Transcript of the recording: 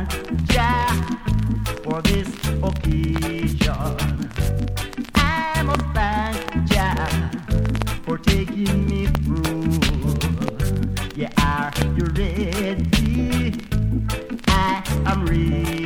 Jah for this occasion. I must thank Jah for taking me through. Yeah, are you ready? I am ready.